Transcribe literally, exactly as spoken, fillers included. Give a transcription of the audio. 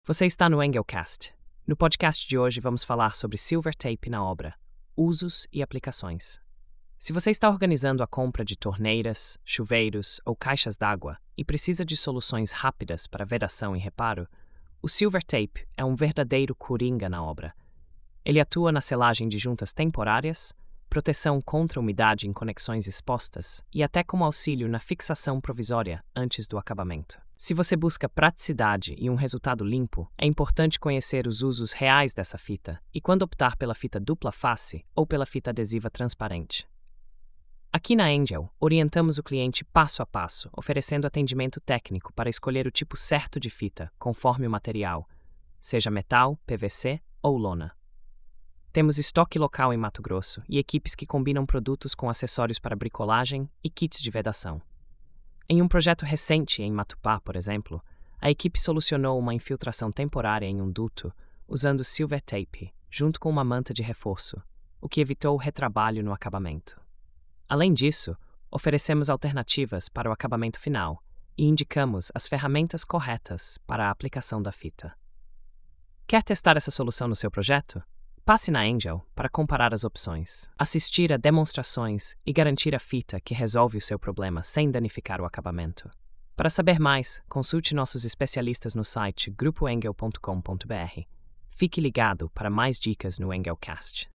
Você está no Engelcast. No podcast de hoje vamos falar sobre Silver Tape na obra, usos e aplicações. Se você está organizando a compra de torneiras, chuveiros ou caixas d'água e precisa de soluções rápidas para vedação e reparo, o Silver Tape é um verdadeiro coringa na obra. Ele atua na selagem de juntas temporárias, proteção contra umidade em conexões expostas e até como auxílio na fixação provisória antes do acabamento. Se você busca praticidade e um resultado limpo, é importante conhecer os usos reais dessa fita e quando optar pela fita dupla face ou pela fita adesiva transparente. Aqui na Engel, orientamos o cliente passo a passo, oferecendo atendimento técnico para escolher o tipo certo de fita, conforme o material, seja metal, P V C ou lona. Temos estoque local em Mato Grosso e equipes que combinam produtos com acessórios para bricolagem e kits de vedação. Em um projeto recente em Matupá, por exemplo, a equipe solucionou uma infiltração temporária em um duto usando Silver Tape, junto com uma manta de reforço, o que evitou o retrabalho no acabamento. Além disso, oferecemos alternativas para o acabamento final e indicamos as ferramentas corretas para a aplicação da fita. Quer testar essa solução no seu projeto? Passe na Engel para comparar as opções, assistir a demonstrações e garantir a fita que resolve o seu problema sem danificar o acabamento. Para saber mais, consulte nossos especialistas no site grupo engel ponto com ponto br. Fique ligado para mais dicas no Engelcast.